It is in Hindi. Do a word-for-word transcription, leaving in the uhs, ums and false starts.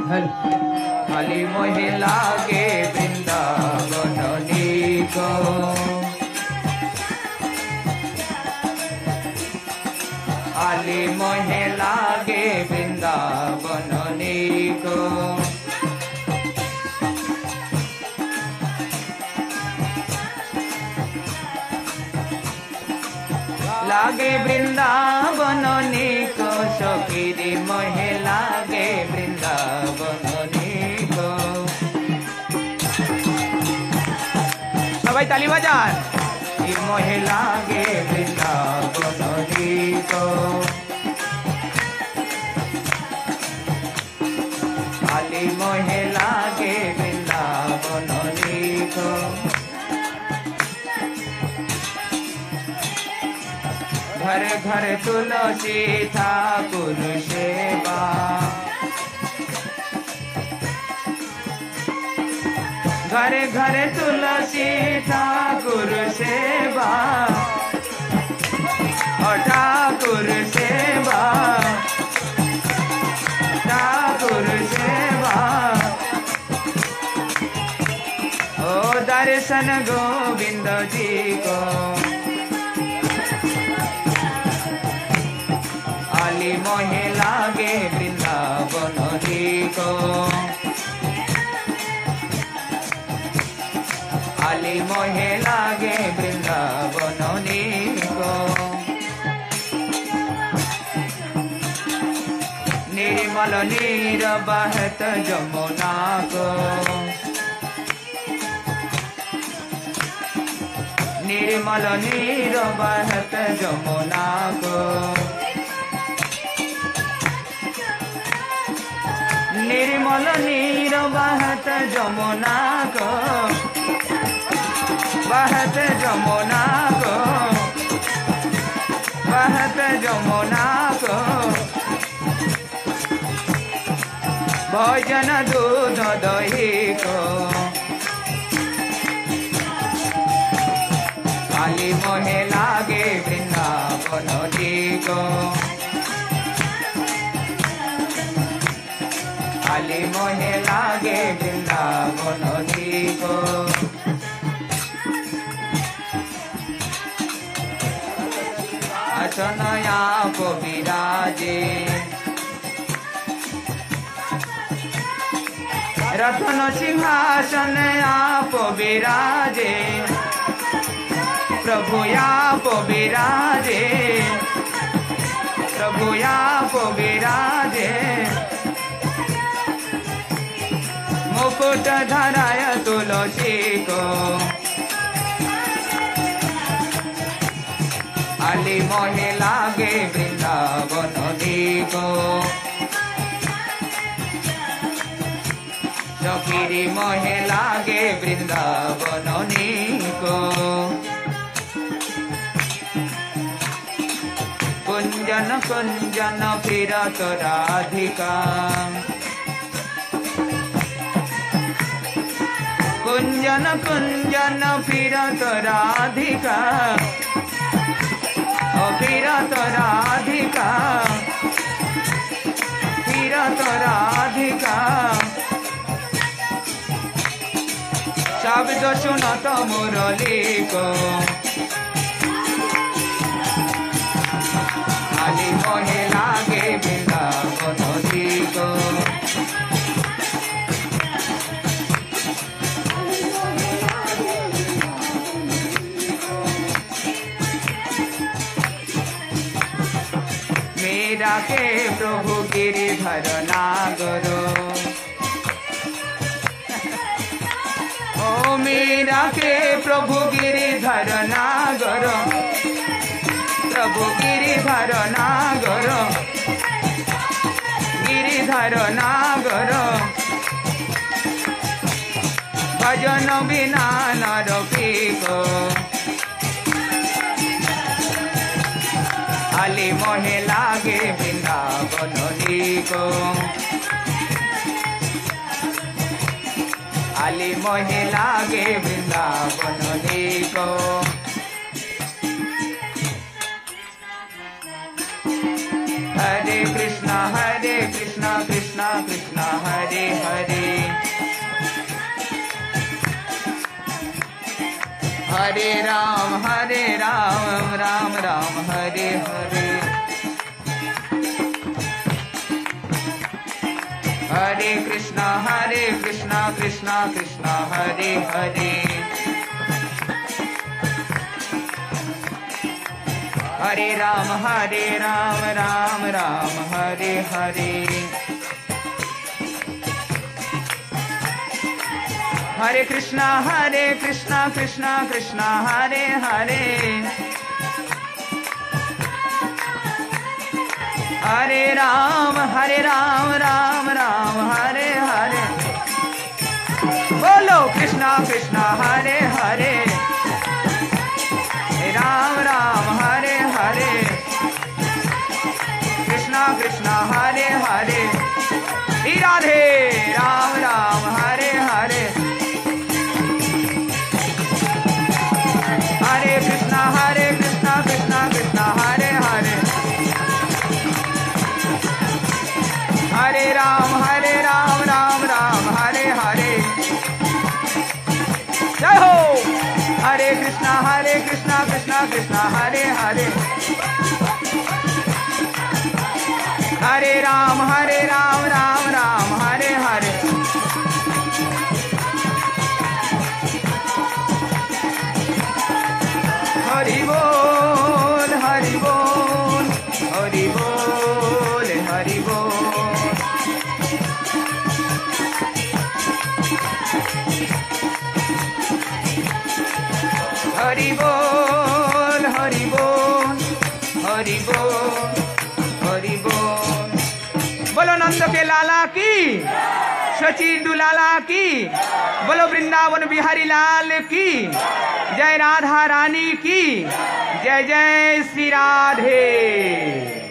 खाली मोहे लागे वृंदावन नीको खाली मोहे लागे वृंदावन नीको लागे वृंदावन नीको सखीरी मोहे लागे वृंदावन नीको सबाई ताली बाजान मोहे लागे वृंदावन नीको खाली मोहे लागे वृंदावन नीको घर घर तुलसी ठाकुर सेवा घर घर तुलसी ठाकुर सेवा और ठाकुर सेवा ठाकुर सेवा ओ दर्शन गोविंद जी को खाली मोहे लागे वृंदावन नीको खाली मोहे लागे वृंदावन नीको निर्मल नीर बहत जमुना को निर्मल नीर बहत जमुना को निर्मल नीर बहत जमुना को बहत जमुना को बहत जमुना को भजन दूध दही को खाली मोहे लागे वृंदावन नीको खाली मोहे लागे वृंदावन नीको अचनया को विराजे रतन सिंहासन आप विराजे प्रभु आप विराजे प्रभु आप विराजे मुकुट धराय तुलसी को खाली मोहे लागे वृंदावन नीको सखीरी मोहे लागे वृंदावन नीको कुंजन कुंजन फिरत राधिका कुंजन कुंजन फिरत राधिका ओ फिरत राधिका फिरत राधिका शब्द सुनत मुरली को खाली मोहे लागे वृंदावन नीको मेरा के प्रभु गिरिधर नागरो ओ मेरा के प्रभु गिरिधर नागर प्रभु गिरिधर नागर गिरिधर नागर भजन बिना नर को खाली मोहे लागे वृंदावन नीको खाली मोहे लागे वृंदावन नीको हरे कृष्णा हरे कृष्णा कृष्णा कृष्णा हरे हरे हरे राम हरे राम राम राम हरे हरे हरे कृष्णा हरे कृष्णा कृष्णा कृष्णा हरे हरे हरे राम हरे राम राम राम हरे हरे हरे कृष्णा हरे कृष्णा कृष्णा कृष्णा हरे हरे हरे राम हरे राम राम राम हरे हरे बोलो कृष्णा कृष्णा हरे हरे राम राम हरे हरे कृष्णा कृष्णा हरे हरे राधे राम राम हरे हरे हरे कृष्णा हरे कृष्णा कृष्णा कृष्णा हरे हरे हरे राम हरे राम राम राम हरे हरे जय हो हरे कृष्णा हरे कृष्णा कृष्णा कृष्णा हरे हरे हरे राम हरे राम राम राम हरे हरे हरि बोल हरि बोल हरि बोल हरि बोल हरि बोल हरि बोल हरि बोल हरि बोल बोलो नंद के लाला की सचिन दुलाला की बोलो वृंदावन बिहारी लाल की जय राधा रानी की जय जय श्री राधे।